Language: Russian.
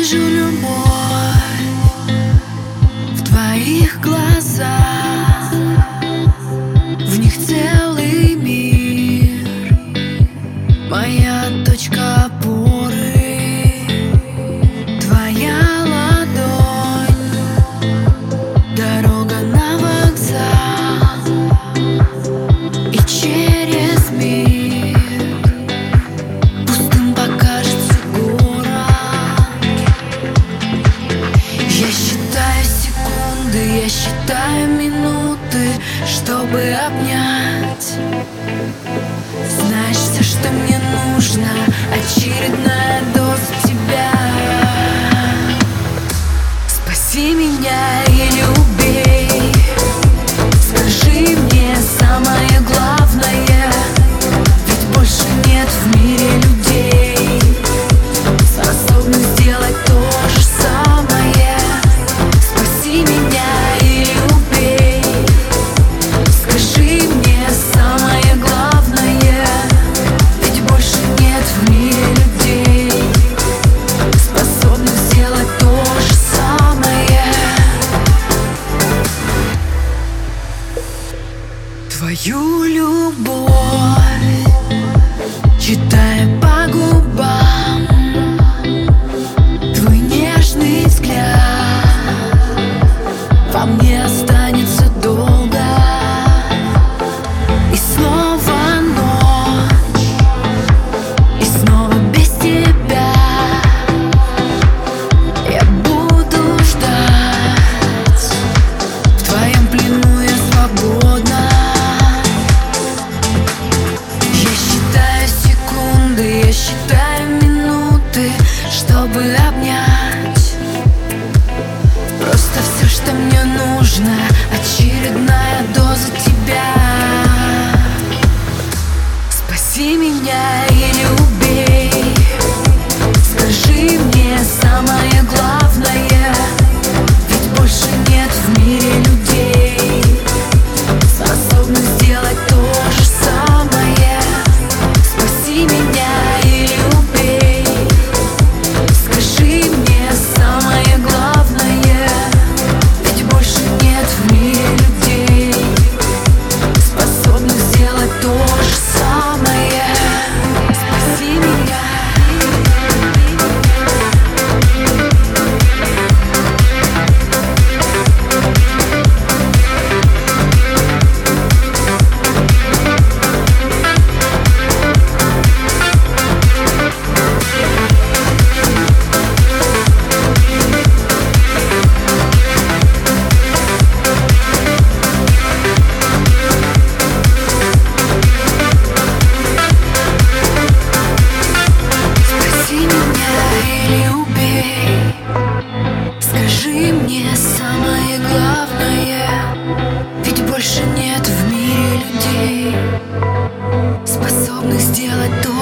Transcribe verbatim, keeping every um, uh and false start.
вижу любовь в твоих глазах, в них целый мир, моя точка опоры, твоя ладонь, дорога на вокзал и через миг пустым покажется город. Я считаю секунды, я считаю минуты, чтобы обнять. Знаешь, все, что мне нужно, очередная доза тебя. Спаси меня или убей, скажи мне самое главное, ведь больше нет в мире людей, способных сделать то же самое. Спаси меня или убей, скажи мне самое главное, ведь больше нет в мире людей, способных сделать то же самое. Твою любовь читая по губам, твой нежный взгляд во мне останется долго. И снова ночь, и снова без тебя я буду ждать. В твоем плену я свободна. Я считаю секунды, я считаю минуты, чтобы обнять. Просто все, что мне нужно, очередная доза тебя. Спаси меня или убей, скажи мне самое главное, ведь больше нет в мире людей, способных сделать то же самое. Спаси меня или убей, скажи мне самое главное, ведь больше нет в мире людей, способных сделать то же самое. Спаси меня. Скажи мне самое главное, ведь больше нет в мире людей, способных сделать то